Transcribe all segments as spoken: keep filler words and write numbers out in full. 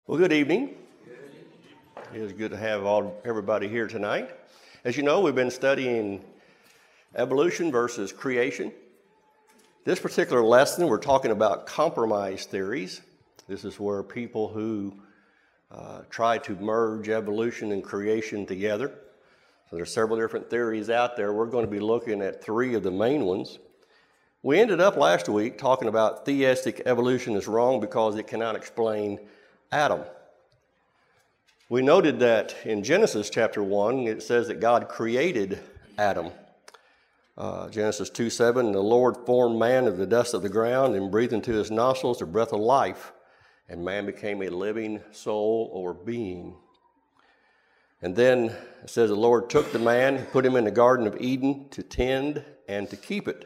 Well, good evening. It is good to have all everybody here tonight. As you know, we've been studying evolution versus creation. This particular lesson, we're talking about compromise theories. This is where people who uh, try to merge evolution and creation together. So there's several different theories out there. We're going to be looking at three of the main ones. We ended up last week talking about theistic evolution is wrong because it cannot explain Adam. We noted that in Genesis chapter one, it says that God created Adam. Uh, Genesis two seven, the Lord formed man of the dust of the ground and breathed into his nostrils the breath of life, and man became a living soul or being. And then it says the Lord took the man, put him in the Garden of Eden to tend and to keep it.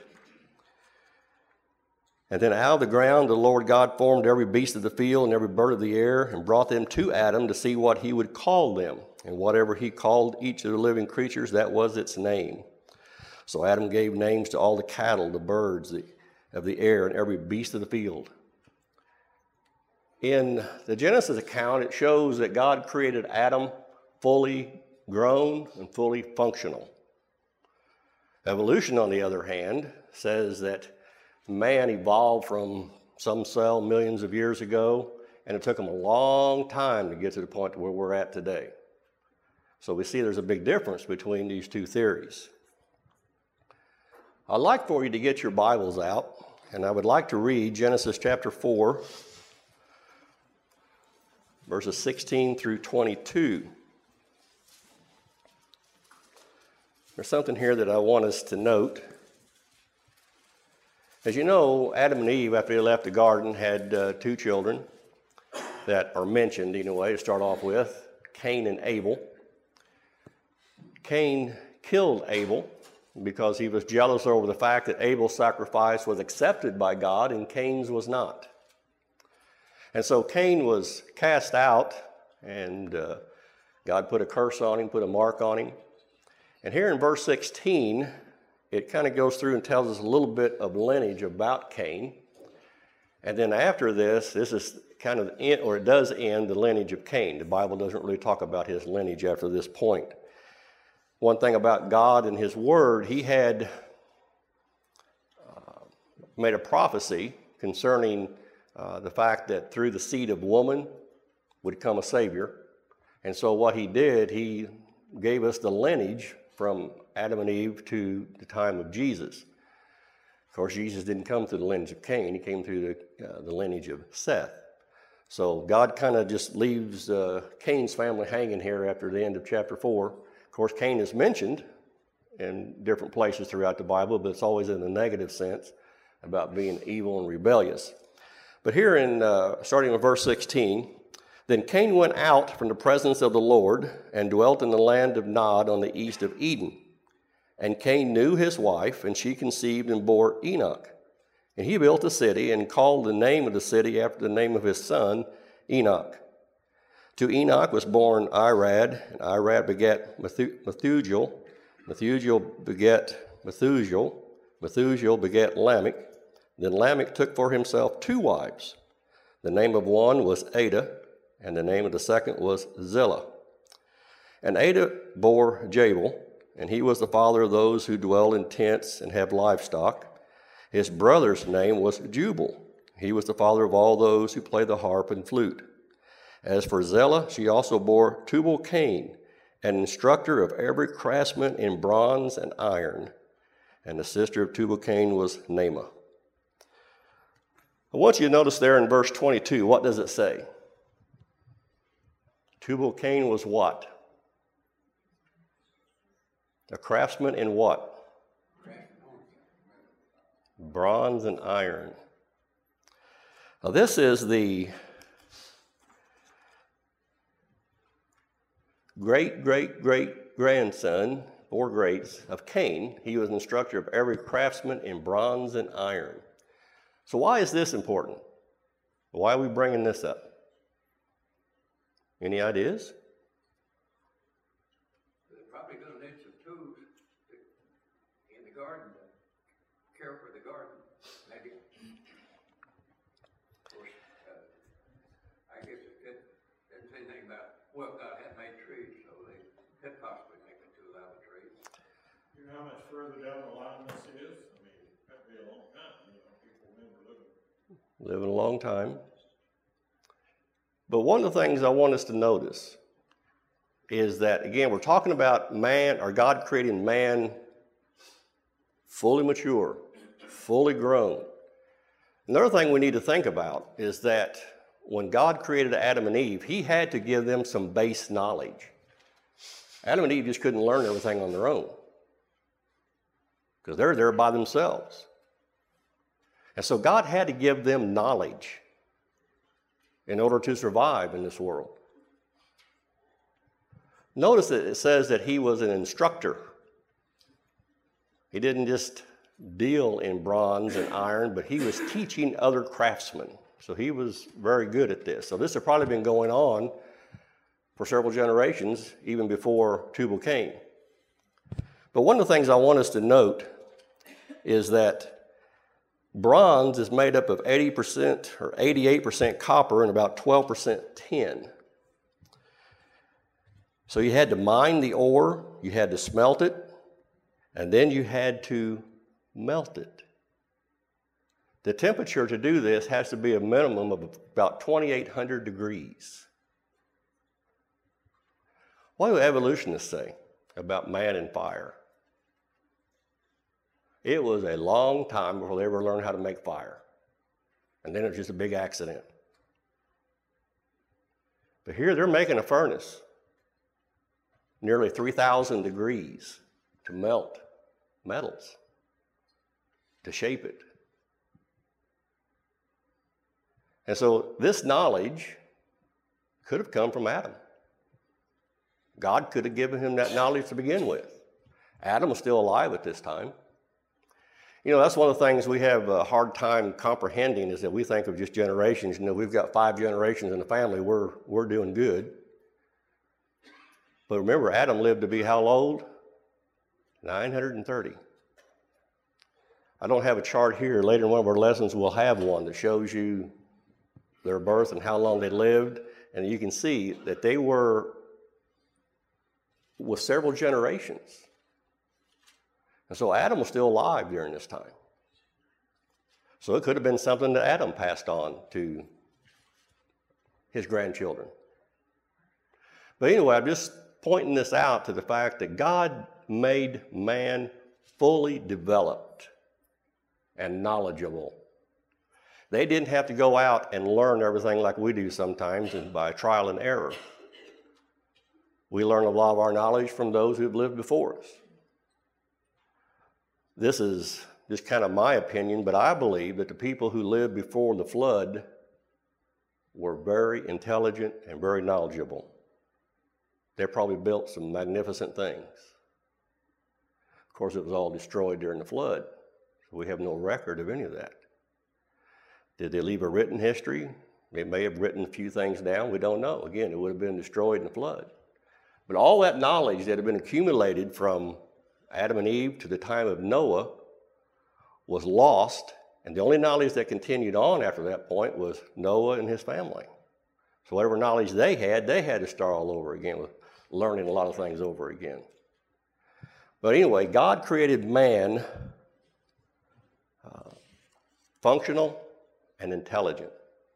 And then out of the ground the Lord God formed every beast of the field and every bird of the air and brought them to Adam to see what he would call them. And whatever he called each of the living creatures, that was its name. So Adam gave names to all the cattle, the birds the, of the air, and every beast of the field. In the Genesis account, it shows that God created Adam fully grown and fully functional. Evolution, on the other hand, says that man evolved from some cell millions of years ago, and it took him a long time to get to the point where we're at today. So we see there's a big difference between these two theories. I'd like for you to get your Bibles out, and I would like to read Genesis chapter four, verses sixteen through twenty-two. There's something here that I want us to note. As you know, Adam and Eve, after they left the garden, had uh, two children that are mentioned, anyway, to start off with, Cain and Abel. Cain killed Abel because he was jealous over the fact that Abel's sacrifice was accepted by God and Cain's was not. And so Cain was cast out, and uh, God put a curse on him, put a mark on him. And here in verse sixteen, it kind of goes through and tells us a little bit of lineage about Cain. And then after this, this is kind of, in, or it does end the lineage of Cain. The Bible doesn't really talk about his lineage after this point. One thing about God and his word, he had uh, made a prophecy concerning uh, the fact that through the seed of woman would come a Savior. And so what he did, he gave us the lineage from Adam and Eve to the time of Jesus. Of course, Jesus didn't come through the lineage of Cain. He came through the, uh, the lineage of Seth. So God kind of just leaves uh, Cain's family hanging here after the end of chapter four. Of course, Cain is mentioned in different places throughout the Bible, but it's always in the negative sense about being evil and rebellious. But here in, uh, starting with verse sixteen, then Cain went out from the presence of the Lord and dwelt in the land of Nod on the east of Eden. And Cain knew his wife, and she conceived and bore Enoch. And he built a city and called the name of the city after the name of his son, Enoch. To Enoch was born Irad, and Irad begat Methuselah. Methuselah begat Methuselah. Methuselah begat Lamech. Then Lamech took for himself two wives. The name of one was Ada, and the name of the second was Zillah. And Ada bore Jabal, and he was the father of those who dwell in tents and have livestock. His brother's name was Jubal. He was the father of all those who play the harp and flute. As for Zillah, she also bore Tubal-Cain, an instructor of every craftsman in bronze and iron. And the sister of Tubal-Cain was Naamah. I want you to notice there in verse twenty-two, what does it say? Tubal-Cain was what? A craftsman in what? Bronze and iron. Now this is the great, great, great grandson, four greats, of Cain. He was an instructor of every craftsman in bronze and iron. So why is this important? Why are we bringing this up? Any ideas? They're probably going to need some tools in the garden to care for the garden. Maybe. Of course, uh, I guess it could Well, God had made trees, so they could possibly make a tool out of trees. You know how much further down the line this is? I mean, that'd be a long time, you know, people remember living. Living a long time. But one of the things I want us to notice is that, again, we're talking about man, or God creating man fully mature, fully grown. Another thing we need to think about is that when God created Adam and Eve, he had to give them some base knowledge. Adam and Eve just couldn't learn everything on their own because they're there by themselves. And so God had to give them knowledge in order to survive in this world. Notice that it says that he was an instructor. He didn't just deal in bronze and iron, but he was teaching other craftsmen. So he was very good at this. So this had probably been going on for several generations, even before Tubal-Cain. But one of the things I want us to note is that bronze is made up of eighty percent or eighty-eight percent copper and about twelve percent tin. So you had to mine the ore, you had to smelt it, and then you had to melt it. The temperature to do this has to be a minimum of about twenty-eight hundred degrees. What do evolutionists say about man and fire? It was a long time before they ever learned how to make fire. And then it was just a big accident. But here they're making a furnace, nearly three thousand degrees, to melt metals, to shape it. And so this knowledge could have come from Adam. God could have given him that knowledge to begin with. Adam was still alive at this time. You know, that's one of the things we have a hard time comprehending is that we think of just generations. You know, we've got five generations in the family, we're, we're doing good. But remember, Adam lived to be how old? nine hundred thirty. I don't have a chart here. Later in one of our lessons, we'll have one that shows you their birth and how long they lived. And you can see that they were with several generations. And so Adam was still alive during this time. So it could have been something that Adam passed on to his grandchildren. But anyway, I'm just pointing this out to the fact that God made man fully developed and knowledgeable. They didn't have to go out and learn everything like we do sometimes and by trial and error. We learn a lot of our knowledge from those who've lived before us. This is just kind of my opinion, but I believe that the people who lived before the flood were very intelligent and very knowledgeable. They probably built some magnificent things. Of course, it was all destroyed during the flood, so we have no record of any of that. Did they leave a written history? They may have written a few things down. We don't know. Again, it would have been destroyed in the flood. But all that knowledge that had been accumulated from Adam and Eve to the time of Noah was lost, and the only knowledge that continued on after that point was Noah and his family. So whatever knowledge they had, they had to start all over again with learning a lot of things over again. But anyway, God created man uh, functional and intelligent.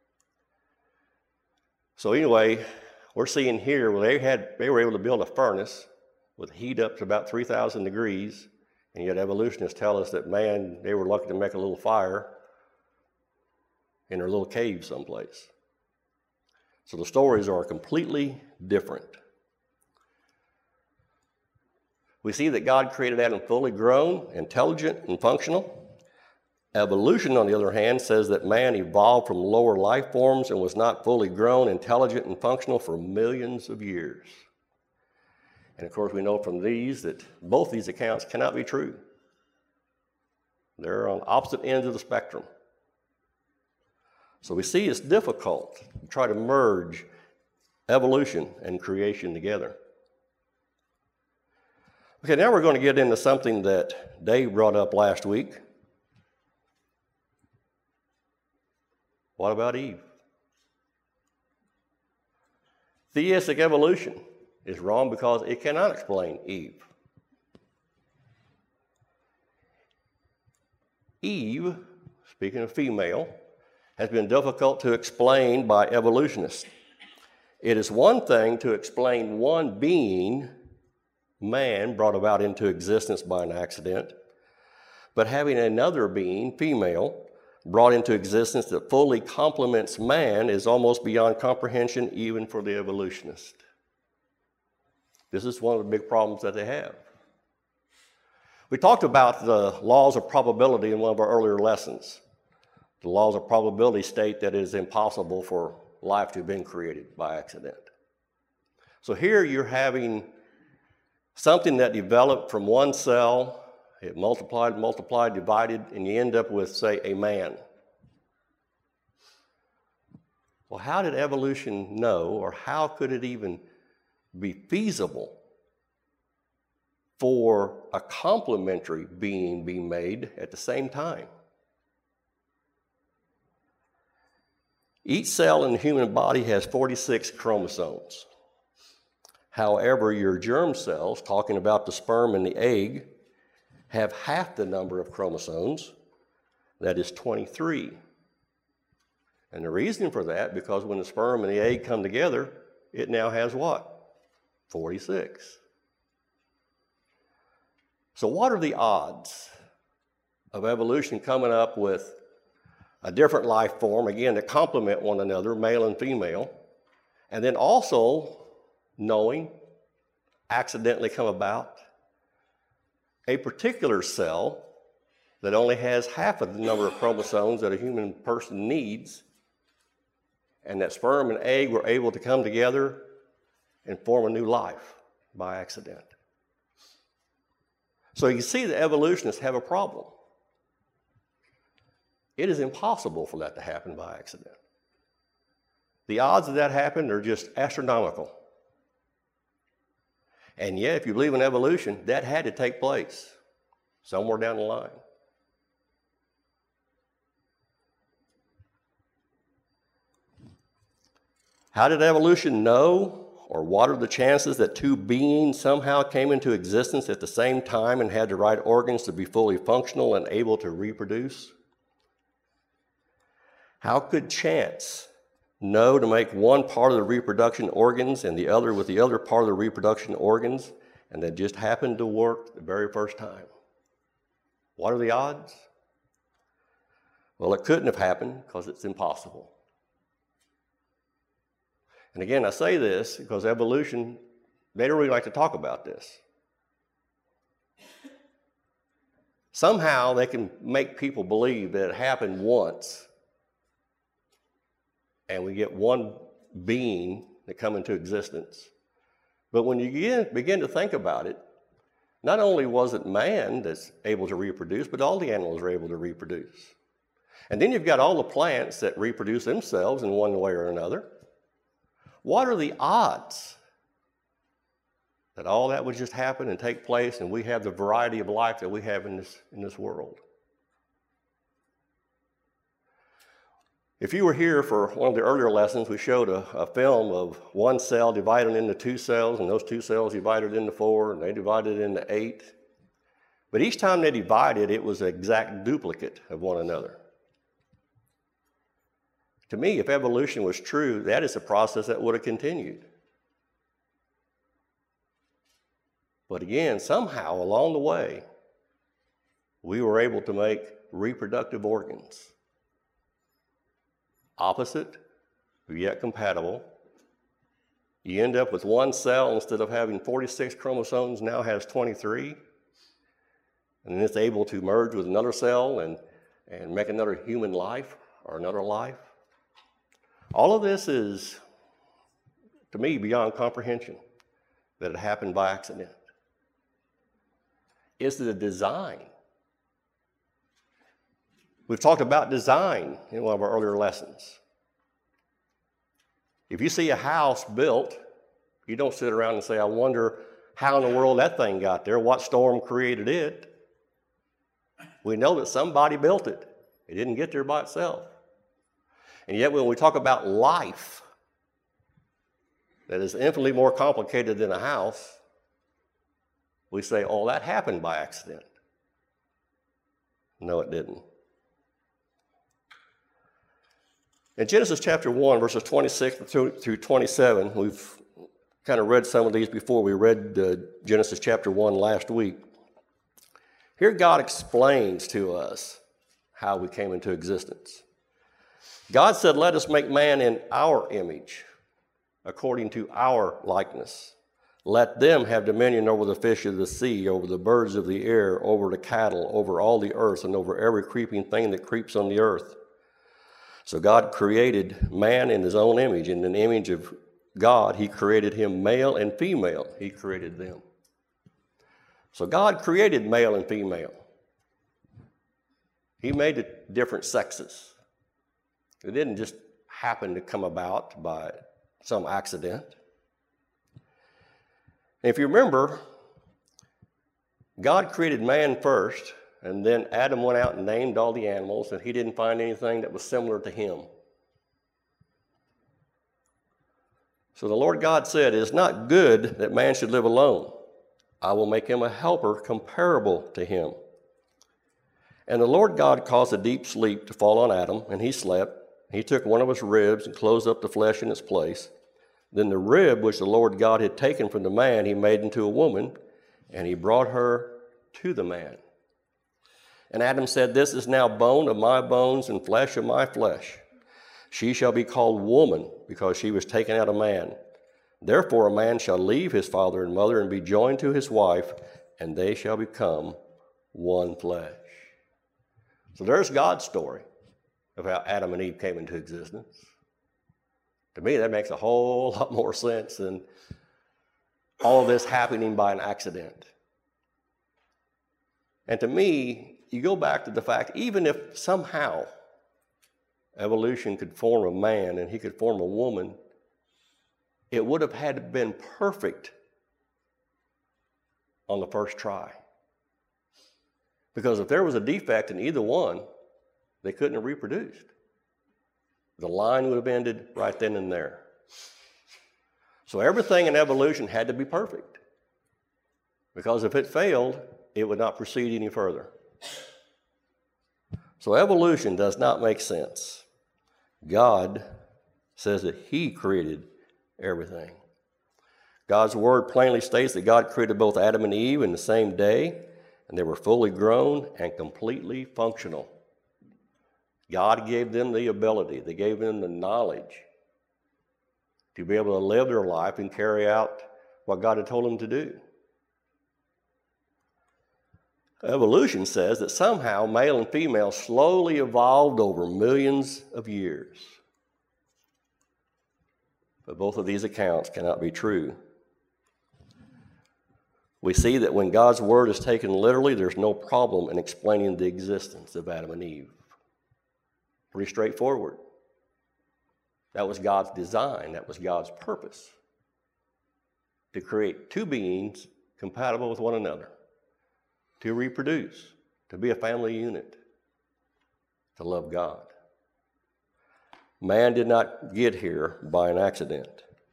So anyway, we're seeing here where they had they were able to build a furnace with heat up to about three thousand degrees, and yet evolutionists tell us that man, they were lucky to make a little fire in their little cave someplace. So the stories are completely different. We see that God created Adam fully grown, intelligent, and functional. Evolution, on the other hand, says that man evolved from lower life forms and was not fully grown, intelligent, and functional for millions of years. And of course, we know from these that both these accounts cannot be true. They're on opposite ends of the spectrum. So we see it's difficult to try to merge evolution and creation together. Okay, now we're going to get into something that Dave brought up last week. What about Eve? Theistic evolution is wrong because it cannot explain Eve. Eve, speaking of female, has been difficult to explain by evolutionists. It is one thing to explain one being, man, brought about into existence by an accident, but having another being, female, brought into existence that fully complements man is almost beyond comprehension even for the evolutionist. This is one of the big problems that they have. We talked about the laws of probability in one of our earlier lessons. The laws of probability state that it is impossible for life to have been created by accident. So here you're having something that developed from one cell, it multiplied, multiplied, divided, and you end up with, say, a man. Well, how did evolution know, or how could it even be feasible for a complementary being being made at the same time? Each cell in the human body has forty-six chromosomes. However, your germ cells, talking about the sperm and the egg, have half the number of chromosomes, that is twenty-three. And the reason for that, because when the sperm and the egg come together, it now has what? forty-six. So what are the odds of evolution coming up with a different life form, again, to complement one another, male and female, and then also knowing, accidentally come about, a particular cell that only has half of the number of chromosomes that a human person needs, and that sperm and egg were able to come together and form a new life by accident. So you see the evolutionists have a problem. It is impossible for that to happen by accident. The odds of that happening are just astronomical. And yet, if you believe in evolution, that had to take place somewhere down the line. How did evolution know, or what are the chances that two beings somehow came into existence at the same time and had the right organs to be fully functional and able to reproduce? How could chance know to make one part of the reproduction organs and the other with the other part of the reproduction organs, and that just happened to work the very first time? What are the odds? Well, it couldn't have happened because it's impossible. And again, I say this because evolution, they don't really like to talk about this. Somehow they can make people believe that it happened once, and we get one being that come into existence. But when you begin, begin to think about it, not only was it man that's able to reproduce, but all the animals are able to reproduce. And then you've got all the plants that reproduce themselves in one way or another. What are the odds that all that would just happen and take place and we have the variety of life that we have in this, in this world? If you were here for one of the earlier lessons, we showed a, a film of one cell divided into two cells, and those two cells divided into four, and they divided into eight. But each time they divided, it was an exact duplicate of one another. To me, if evolution was true, that is a process that would have continued. But again, somehow along the way, we were able to make reproductive organs. Opposite, but yet compatible. You end up with one cell, instead of having forty-six chromosomes, now has twenty-three. And then it's able to merge with another cell and, and make another human life or another life. All of this is, to me, beyond comprehension, that it happened by accident. It's the design. We've talked about design in one of our earlier lessons. If you see a house built, you don't sit around and say, I wonder how in the world that thing got there, what storm created it. We know that somebody built it. It didn't get there by itself. And yet when we talk about life, that is infinitely more complicated than a house, we say, oh, that happened by accident. No, it didn't. In Genesis chapter one, verses twenty-six through twenty-seven, we've kind of read some of these before. We read uh, Genesis chapter one last week. Here God explains to us how we came into existence. God said, let us make man in our image, according to our likeness. Let them have dominion over the fish of the sea, over the birds of the air, over the cattle, over all the earth, and over every creeping thing that creeps on the earth. So God created man in his own image. In the image of God, he created him male and female. He created them. So God created male and female. He made it different sexes. It didn't just happen to come about by some accident. If you remember, God created man first, and then Adam went out and named all the animals, and he didn't find anything that was similar to him. So the Lord God said, it is not good that man should live alone. I will make him a helper comparable to him. And the Lord God caused a deep sleep to fall on Adam, and he slept. He took one of his ribs and closed up the flesh in its place. Then the rib which the Lord God had taken from the man, he made into a woman, and he brought her to the man. And Adam said, this is now bone of my bones and flesh of my flesh. She shall be called woman, because she was taken out of man. Therefore a man shall leave his father and mother and be joined to his wife, and they shall become one flesh. So there's God's story of how Adam and Eve came into existence. To me, that makes a whole lot more sense than all of this happening by an accident. And to me, you go back to the fact, even if somehow evolution could form a man and he could form a woman, it would have had to have been perfect on the first try. Because if there was a defect in either one, they couldn't have reproduced. The line would have ended right then and there. So everything in evolution had to be perfect. Because if it failed, it would not proceed any further. So evolution does not make sense. God says that he created everything. God's word plainly states that God created both Adam and Eve in the same day, and they were fully grown and completely functional. God gave them the ability, they gave them the knowledge to be able to live their life and carry out what God had told them to do. Evolution says that somehow male and female slowly evolved over millions of years. But both of these accounts cannot be true. We see that when God's word is taken literally, there's no problem in explaining the existence of Adam and Eve. Pretty straightforward. That was God's design. That was God's purpose. To create two beings compatible with one another. To reproduce. To be a family unit. To love God. Man did not get here by an accident.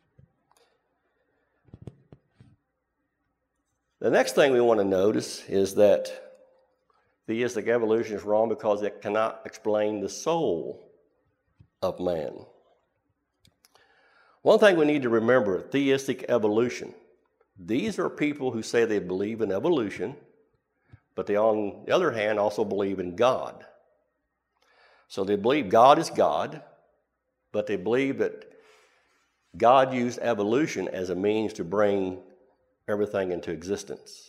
The next thing we want to notice is that theistic evolution is wrong because it cannot explain the soul of man. One thing we need to remember, theistic evolution. These are people who say they believe in evolution, but they, on the other hand, also believe in God. So they believe God is God, but they believe that God used evolution as a means to bring everything into existence.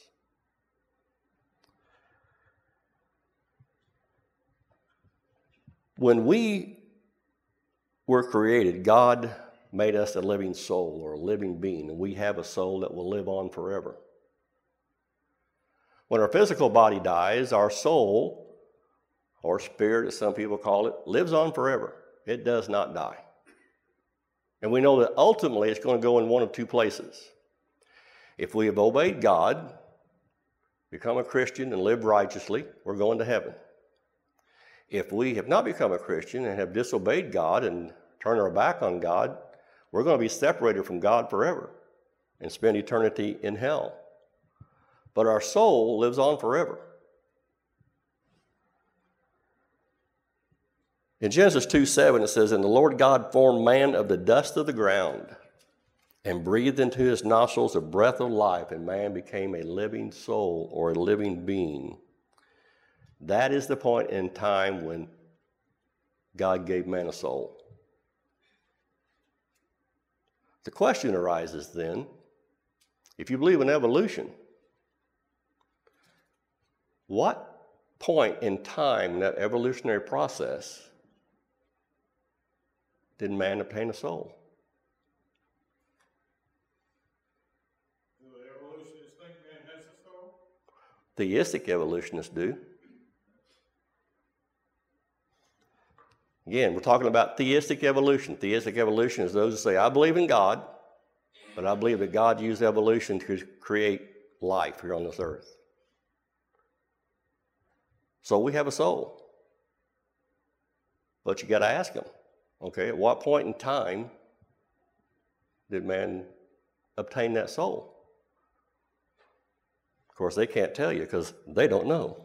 When we were created, God made us a living soul or a living being, and we have a soul that will live on forever. When our physical body dies, our soul, or spirit as some people call it, lives on forever. It does not die. And we know that ultimately it's going to go in one of two places. If we have obeyed God, become a Christian and live righteously, we're going to heaven. If we have not become a Christian and have disobeyed God and turned our back on God, We're going to be separated from God forever and spend eternity in hell. But our soul lives on forever. In Genesis two seven, it says, "And the Lord God formed man of the dust of the ground and breathed into his nostrils a breath of life, and man became a living soul," or a living being. That is the point in time when God gave man a soul. The question arises then, if you believe in evolution, what point in time in that evolutionary process did man obtain a soul? Do the evolutionists think man has a soul? Theistic evolutionists do. Again, we're talking about theistic evolution. Theistic evolution is those who say, I believe in God, but I believe that God used evolution to create life here on this earth. So we have a soul. But you got to ask them, okay, at what point in time did man obtain that soul? Of course, they can't tell you because they don't know.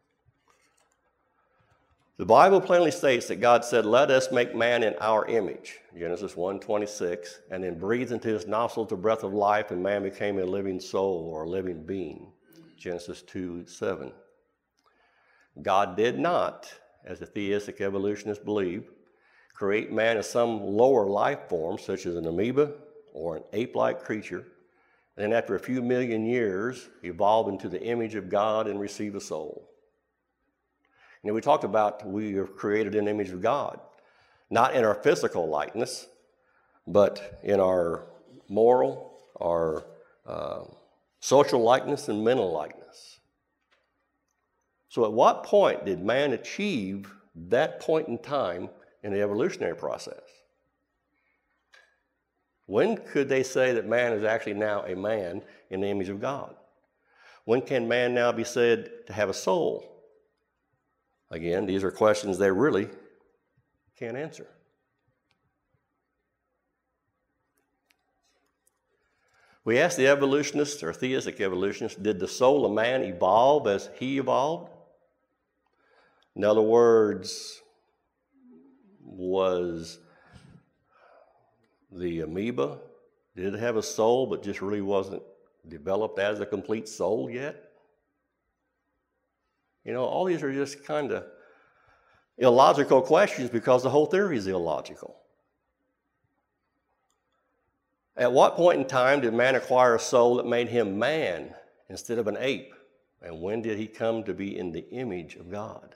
The Bible plainly states that God said, let us make man in our image, Genesis one twenty-six, and then breathed into his nostrils the breath of life, and man became a living soul or a living being, Genesis two seven. God did not, as the theistic evolutionists believe, create man as some lower life form, such as an amoeba or an ape-like creature, and then after a few million years, evolve into the image of God and receive a soul. You know, we talked about we are created in the image of God, not in our physical likeness, but in our moral, our uh, social likeness, and mental likeness. So at what point did man achieve that point in time in the evolutionary process? When could they say that man is actually now a man in the image of God? When can man now be said to have a soul? Again, these are questions they really can't answer. We asked the evolutionists, or theistic evolutionists, did the soul of man evolve as he evolved? In other words, was the amoeba, did it have a soul but just really wasn't developed as a complete soul yet? You know, all these are just kind of illogical questions because the whole theory is illogical. At what point in time did man acquire a soul that made him man instead of an ape? And when did he come to be in the image of God?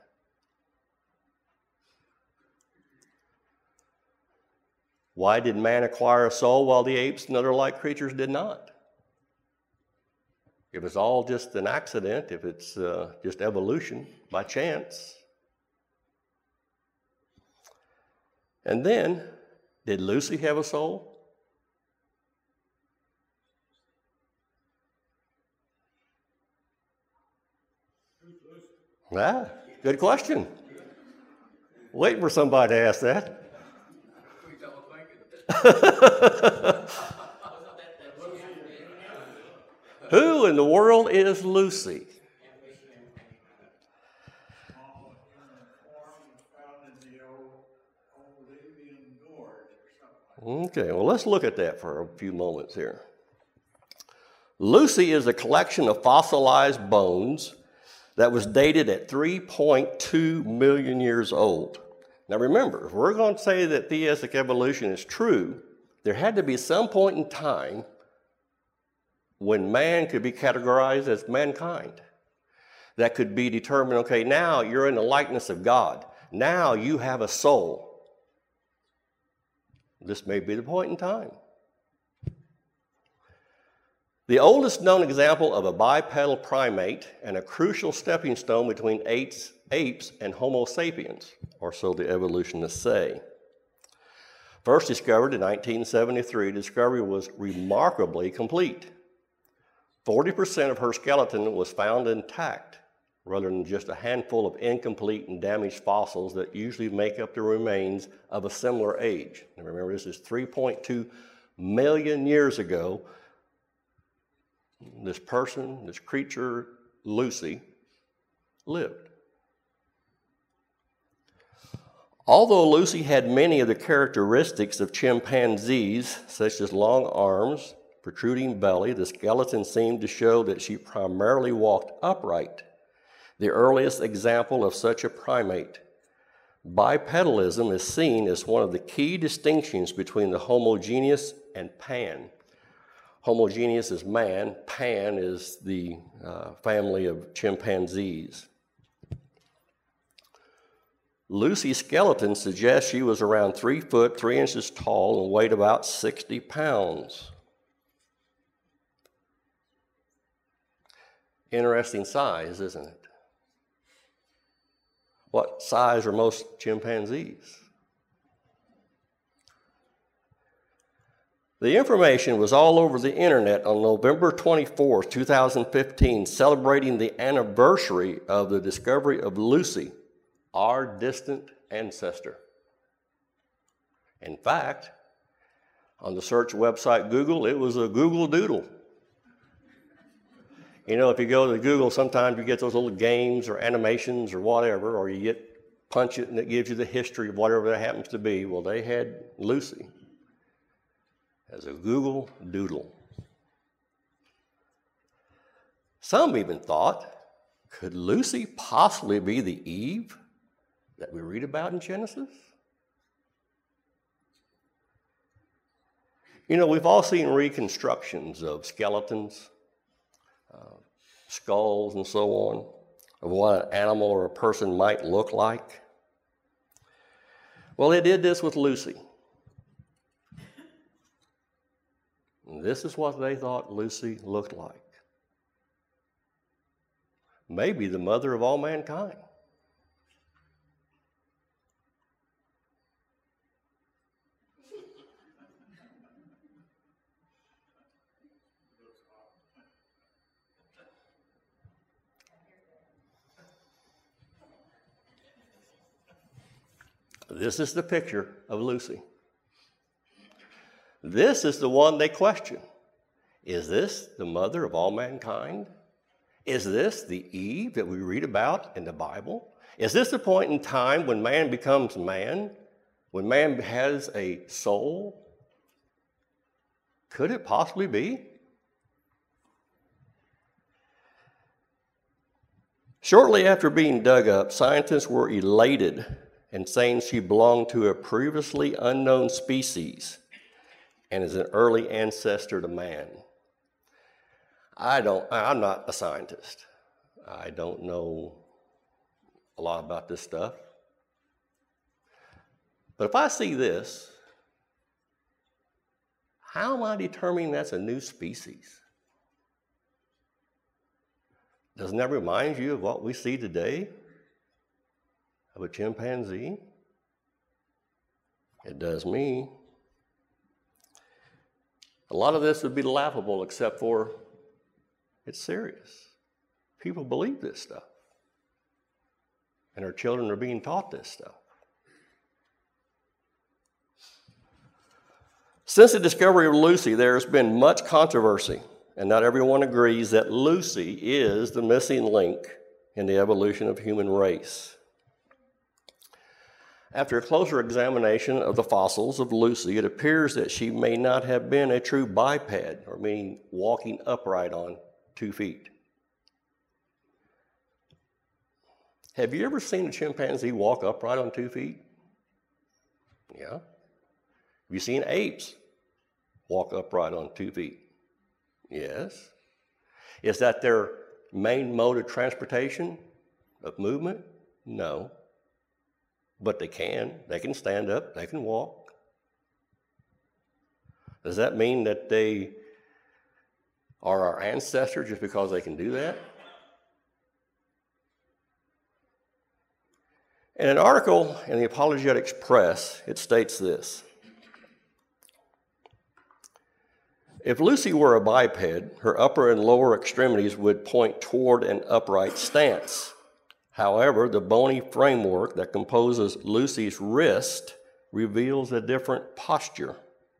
Why did man acquire a soul while the apes and other like creatures did not? If it's all just an accident, if it's uh, just evolution by chance. And then, did Lucy have a soul? Ah, good question. Waiting for somebody to ask that. Who in the world is Lucy? Okay, well, let's look at that for a few moments here. Lucy is a collection of fossilized bones that was dated at three point two million years old. Now remember, if we're going to say that theistic evolution is true, there had to be some point in time when man could be categorized as mankind. That could be determined, okay, now you're in the likeness of God. Now you have a soul. This may be the point in time. The oldest known example of a bipedal primate and a crucial stepping stone between apes, apes and Homo sapiens, or so the evolutionists say. First discovered in nineteen seventy-three, the discovery was remarkably complete. forty percent of her skeleton was found intact, rather than just a handful of incomplete and damaged fossils that usually make up the remains of a similar age. And remember, this is three point two million years ago. This person, this creature, Lucy, lived. Although Lucy had many of the characteristics of chimpanzees, such as long arms, protruding belly, the skeleton seemed to show that she primarily walked upright, the earliest example of such a primate. Bipedalism is seen as one of the key distinctions between the homogeneous and pan. Homogeneous is man, pan is the uh, family of chimpanzees. Lucy's skeleton suggests she was around three foot, three inches tall and weighed about sixty pounds. Interesting size, isn't it? What size are most chimpanzees? The information was all over the internet on November twenty-fourth, two thousand fifteen, celebrating the anniversary of the discovery of Lucy, our distant ancestor. In fact, on the search website Google, it was a Google Doodle. You know, if you go to Google, sometimes you get those little games or animations or whatever, or you get punch it and it gives you the history of whatever that happens to be. Well, they had Lucy as a Google Doodle. Some even thought, could Lucy possibly be the Eve that we read about in Genesis? You know, we've all seen reconstructions of skeletons, uh, skulls, and so on, of what an animal or a person might look like. Well, they did this with Lucy. And this is what they thought Lucy looked like. Maybe the mother of all mankind. This is the picture of Lucy. This is the one they question. Is this the mother of all mankind? Is this the Eve that we read about in the Bible? Is this the point in time when man becomes man? When man has a soul? Could it possibly be? Shortly after being dug up, scientists were elated and saying she belonged to a previously unknown species and is an early ancestor to man. I don't, I'm not a scientist. I don't know a lot about this stuff. But if I see this, how am I determining that's a new species? Doesn't that remind you of what we see today? Of a chimpanzee? It does me. A lot of this would be laughable except for it's serious. People believe this stuff. And our children are being taught this stuff. Since the discovery of Lucy, there has been much controversy, and not everyone agrees that Lucy is the missing link in the evolution of human race. After a closer examination of the fossils of Lucy, it appears that she may not have been a true biped, or meaning walking upright on two feet. Have you ever seen a chimpanzee walk upright on two feet? Yeah. Have you seen apes walk upright on two feet? Yes. Is that their main mode of transportation, of movement? No. But they can. They can stand up. They can walk. Does that mean that they are our ancestors just because they can do that? In an article in the Apologetics Press, it states this: If Lucy were a biped, her upper and lower extremities would point toward an upright stance. However, the bony framework that composes Lucy's wrist reveals a different posture.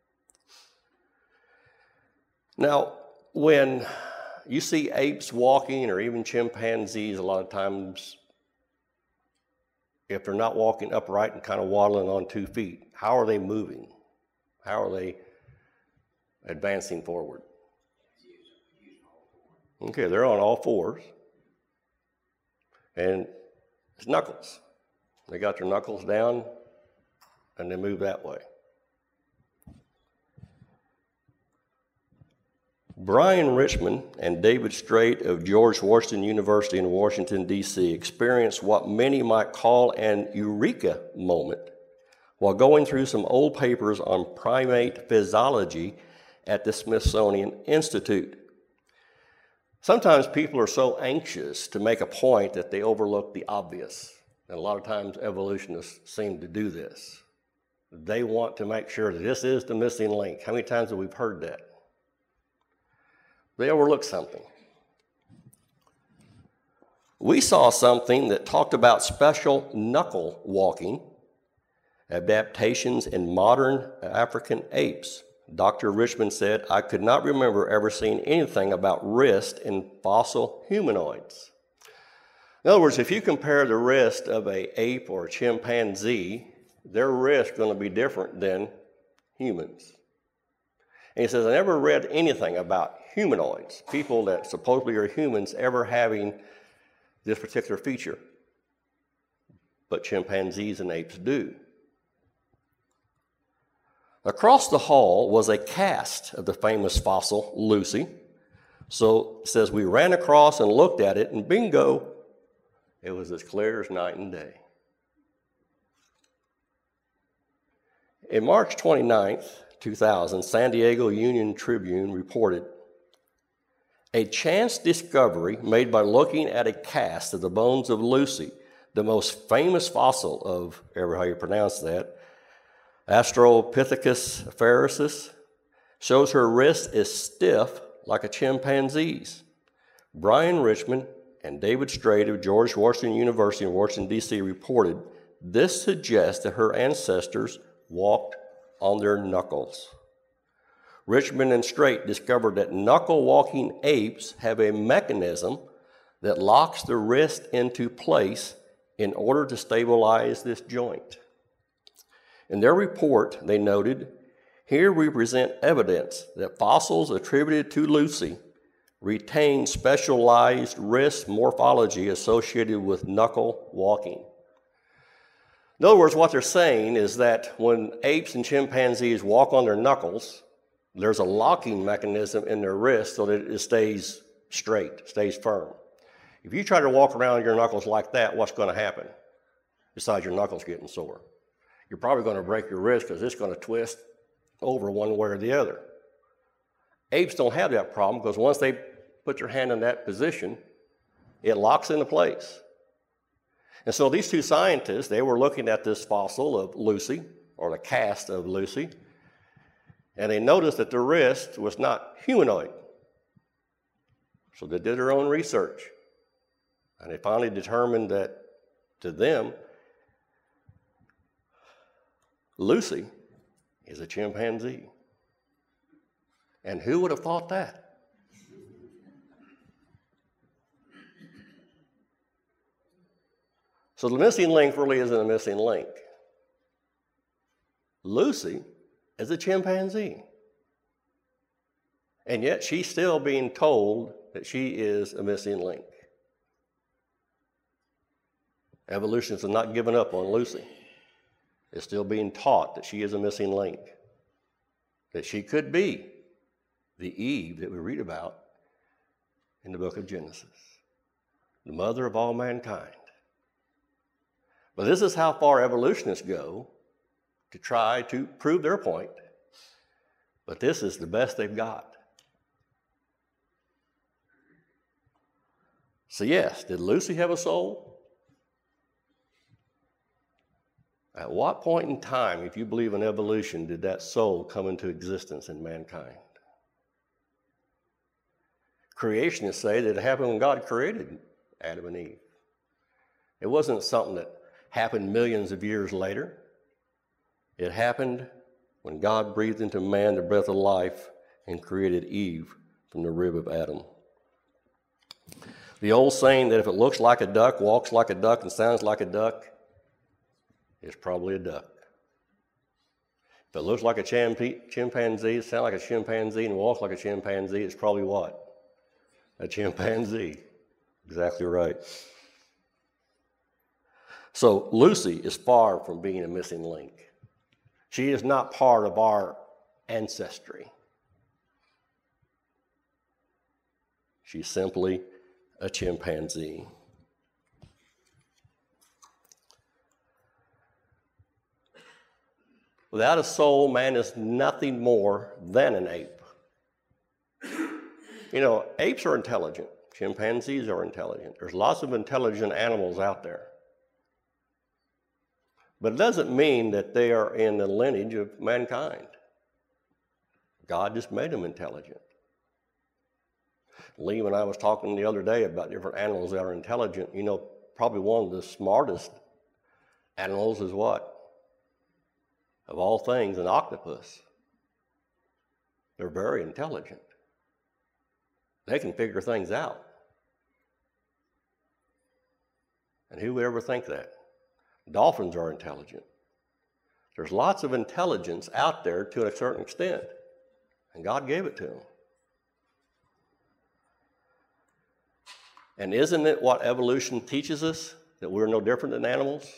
Now, when you see apes walking, or even chimpanzees, a lot of times, if they're not walking upright and kind of waddling on two feet, how are they moving? How are they advancing forward? Okay, they're on all fours. And it's knuckles. They got their knuckles down and they move that way. Brian Richmond and David Straight of George Washington University in Washington, D C experienced what many might call an eureka moment while going through some old papers on primate physiology at the Smithsonian Institute. Sometimes people are so anxious to make a point that they overlook the obvious. And a lot of times evolutionists seem to do this. They want to make sure that this is the missing link. How many times have we heard that? They overlook something. We saw something that talked about special knuckle walking, adaptations in modern African apes. Doctor Richmond said, "I could not remember ever seeing anything about wrist in fossil humanoids." In other words, if you compare the wrist of an ape or a chimpanzee, their wrist is going to be different than humans. And he says, I never read anything about humanoids, people that supposedly are humans, ever having this particular feature. But chimpanzees and apes do. Across the hall was a cast of the famous fossil, Lucy. So it says we ran across and looked at it, and bingo, it was as clear as night and day. In March twenty-ninth, two thousand, San Diego Union Tribune reported, a chance discovery made by looking at a cast of the bones of Lucy, the most famous fossil of, ever how you pronounce that, Australopithecus afarensis, shows her wrist is stiff like a chimpanzee's. Brian Richmond and David Straight of George Washington University in Washington, D C reported, this suggests that her ancestors walked on their knuckles. Richmond and Straight discovered that knuckle-walking apes have a mechanism that locks the wrist into place in order to stabilize this joint. In their report, they noted, here we present evidence that fossils attributed to Lucy retain specialized wrist morphology associated with knuckle walking. In other words, what they're saying is that when apes and chimpanzees walk on their knuckles, there's a locking mechanism in their wrist so that it stays straight, stays firm. If you try to walk around your knuckles like that, what's going to happen? Besides your knuckles getting sore, you're probably going to break your wrist because it's going to twist over one way or the other. Apes don't have that problem because once they put their hand in that position, it locks into place. And so these two scientists, they were looking at this fossil of Lucy, or the cast of Lucy, and they noticed that the wrist was not humanoid. So they did their own research. And they finally determined that, to them, Lucy is a chimpanzee. And who would have thought that? So the missing link really isn't a missing link. Lucy is a chimpanzee. And yet she's still being told that she is a missing link. Evolutionists have not given up on Lucy. It's still being taught that she is a missing link. That she could be the Eve that we read about in the book of Genesis. The mother of all mankind. But this is how far evolutionists go to try to prove their point. But this is the best they've got. So yes, did Lucy have a soul? At what point in time, if you believe in evolution, did that soul come into existence in mankind? creationists say that it happened when God created Adam and Eve. It wasn't something that happened millions of years later. It happened when God breathed into man the breath of life and created Eve from the rib of Adam. The old saying that if it looks like a duck, walks like a duck, and sounds like a duck, it's probably a duck. If it looks like a chimpanzee, sounds like a chimpanzee, and walks like a chimpanzee, it's probably what? A chimpanzee. Exactly right. So Lucy is far from being a missing link. She is not part of our ancestry. She's simply a chimpanzee. Without a soul, man is nothing more than an ape. You know, apes are intelligent. Chimpanzees are intelligent. There's lots of intelligent animals out there. But it doesn't mean that they are in the lineage of mankind. God just made them intelligent. Lee and I was talking the other day about different animals that are intelligent. You know, probably one of the smartest animals is what? Of all things, an octopus. They're very intelligent. They can figure things out. And who would ever think that? Dolphins are intelligent. There's lots of intelligence out there to a certain extent, and God gave it to them. And isn't it what evolution teaches us, that we're no different than animals?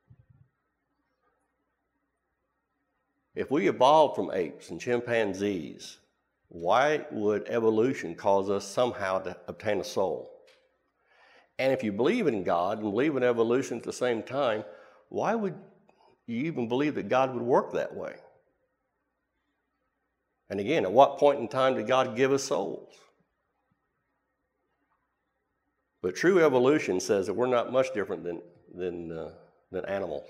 If we evolved from apes and chimpanzees, why would evolution cause us somehow to obtain a soul? And if you believe in God and believe in evolution at the same time, why would you even believe that God would work that way? And again, at what point in time did God give us souls? But true evolution says that we're not much different than, than, uh, than animals.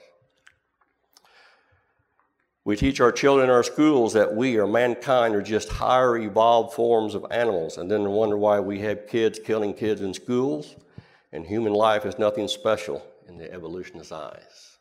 We teach our children in our schools that we, or mankind, are just higher evolved forms of animals, and then they wonder why we have kids killing kids in schools, and human life is nothing special in the evolutionist's eyes.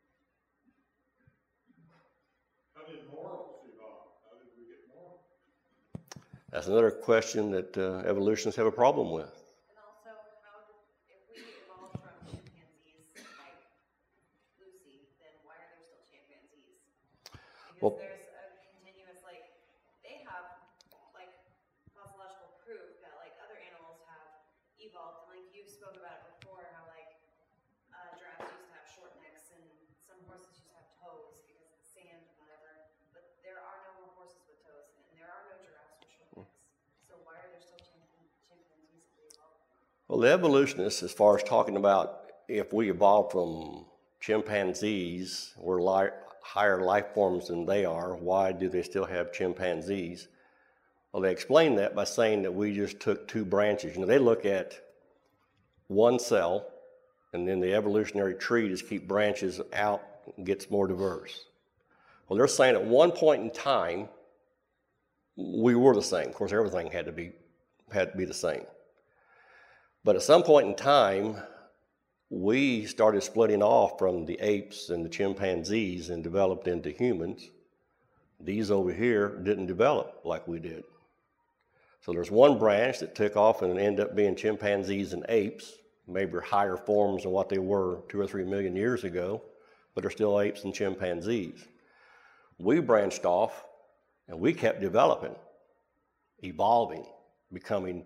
How did morals evolve? How did we get morals? That's another question that uh, evolutionists have a problem with. And also, how did, if we evolved from chimpanzees like Lucy, then why are there still chimpanzees? Because Well, there's a continuous, like, they have, like, cosmological proof that, like, other animals have evolved. And, like, you spoke about it before, how, like, uh, giraffes used to have short necks, and some horses used to have toes because of the sand and whatever. But there are no more horses with toes, and there are no giraffes with short necks. So why are there still chimpan- chimpanzees that evolved? Well, the evolutionists, as far as talking about if we evolved from chimpanzees, we're li- higher life forms than they are, why do they still have chimpanzees? Well, they explain that by saying that we just took two branches. You know, they look at one cell, and then the evolutionary tree just keep branches out and gets more diverse. Well, they're saying at one point in time, we were the same. Of course, everything had to be had to be the same. But at some point in time, we started splitting off from the apes and the chimpanzees and developed into humans. These over here didn't develop like we did. So there's one branch that took off and ended up being chimpanzees and apes, maybe higher forms than what they were two or three million years ago, but they're still apes and chimpanzees. We branched off and we kept developing, evolving, becoming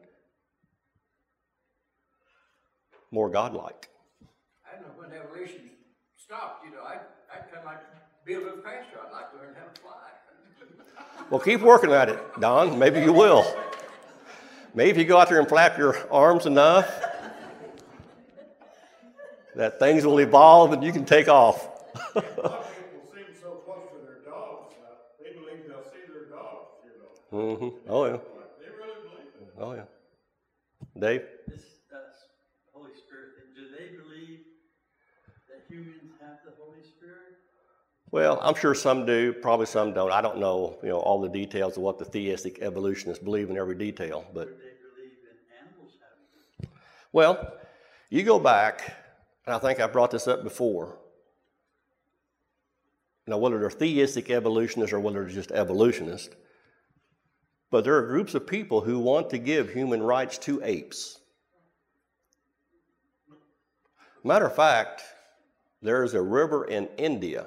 more godlike. I don't know when evolution stopped, you know, I, I'd kind of like to be a little faster. I'd like to learn how to fly. Well, keep working at it, Don. Maybe you will. Maybe if you go out there and flap your arms enough, that things will evolve and you can take off. A lot of people seem so close to their dogs, uh, they believe they'll see their dogs, you know. Mm-hmm. Oh, yeah. They really believe it. Oh, yeah. Dave? This uh, Holy Spirit thing, do they believe that humans have the Holy Spirit? Well, I'm sure some do, probably some don't. I don't know, you know, all the details of what the theistic evolutionists believe in every detail, Or but do they believe in Well, you go back, and I think I brought this up before. Now, whether they're theistic evolutionists or whether they're just evolutionists, but there are groups of people who want to give human rights to apes. Matter of fact, there is a river in India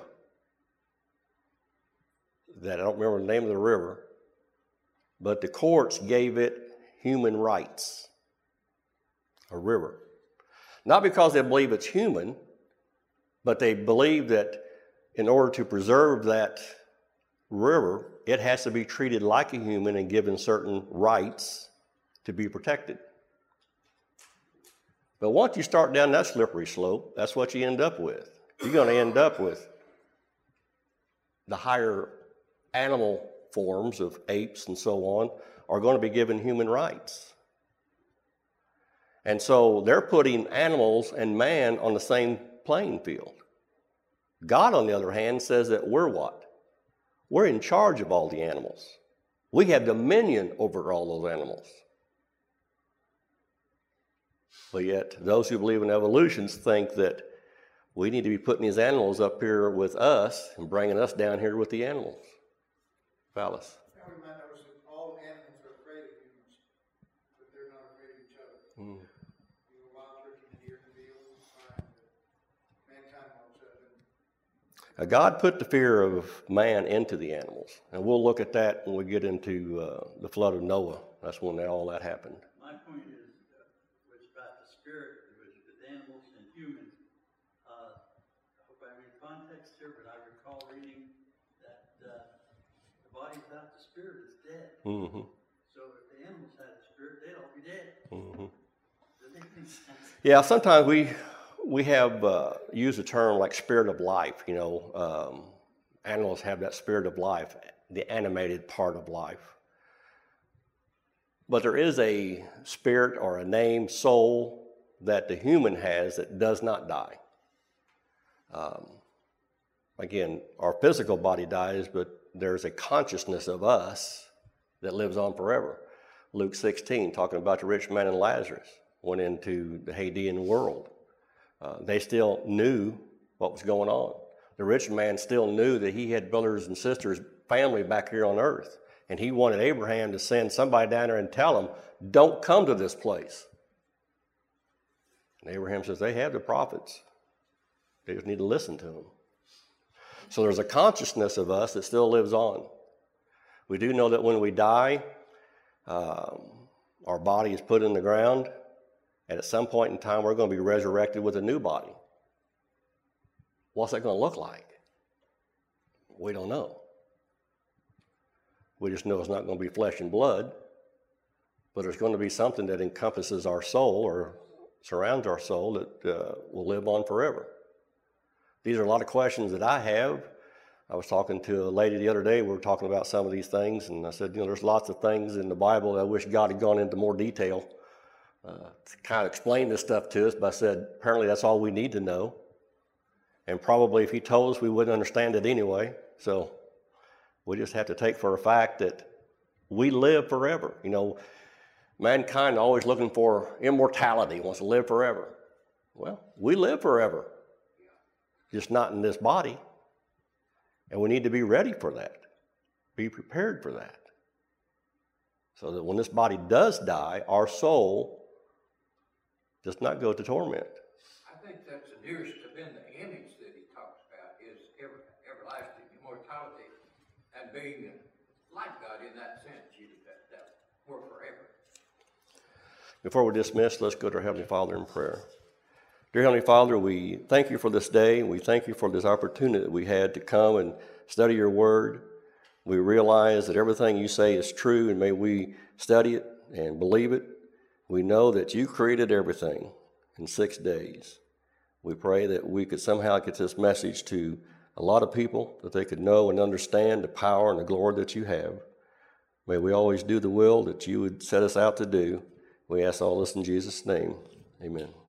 that I don't remember the name of the river, but the courts gave it human rights. A river. Not because they believe it's human, but they believe that in order to preserve that river, it has to be treated like a human and given certain rights to be protected. But once you start down that slippery slope, that's what you end up with. You're going to end up with the higher animal forms of apes and so on are going to be given human rights. And so they're putting animals and man on the same playing field. God, on the other hand, says that we're what? We're in charge of all the animals. We have dominion over all those animals. But yet, those who believe in evolution think that we need to be putting these animals up here with us and bringing us down here with the animals. Phallus. Now we might notice that all animals are afraid of humans, but they're not afraid of each other. Mm. You know, wild turkey, deer, and deer, fine, but mankind wants up and Now, God put the fear of man into the animals, and we'll look at that when we get into uh, the flood of Noah. That's when all that happened. My point is, uh, was about the spirit, it was with animals and humans. Uh, I hope I'm in context here, but I recall reading that uh, the body without the spirit is dead. Mm-hmm. So if the animals had a spirit, they'd all be dead. Mm-hmm. Does that make sense? Yeah, sometimes we we have uh, used a term like spirit of life. You know, um, animals have that spirit of life, the animated part of life. But there is a spirit or a name, soul, that the human has that does not die. Um, again, our physical body dies, but there's a consciousness of us that lives on forever. Luke sixteen, talking about the rich man and Lazarus, went into the Hadean world. Uh, they still knew what was going on. The rich man still knew that he had brothers and sisters, family back here on earth. And he wanted Abraham to send somebody down there and tell him, don't come to this place. And Abraham says, they have the prophets. They just need to listen to them. So there's a consciousness of us that still lives on. We do know that when we die, um, our body is put in the ground, and at some point in time, we're going to be resurrected with a new body. What's that going to look like? We don't know. We just know it's not going to be flesh and blood, but there's going to be something that encompasses our soul or surrounds our soul that uh, will live on forever. These are a lot of questions that I have. I was talking to a lady the other day. We were talking about some of these things, and I said, you know, there's lots of things in the Bible that I wish God had gone into more detail uh, to kind of explain this stuff to us, but I said, apparently that's all we need to know. And probably if he told us, we wouldn't understand it anyway. So we just have to take for a fact that we live forever. You know, mankind always looking for immortality, wants to live forever. Well, we live forever, just not in this body. And we need to be ready for that, be prepared for that. So that when this body does die, our soul does not go to torment. I think that's the nearest to being the image that he talks about is ever, everlasting immortality and being like God in that sense, you, that, that we're forever. Before we dismiss, let's go to our Heavenly Father in prayer. Dear Heavenly Father, we thank you for this day. We thank you for this opportunity that we had to come and study your word. We realize that everything you say is true, and may we study it and believe it. We know that you created everything in six days. We pray that we could somehow get this message to a lot of people, that they could know and understand the power and the glory that you have. May we always do the will that you would set us out to do. We ask all this in Jesus' name. Amen.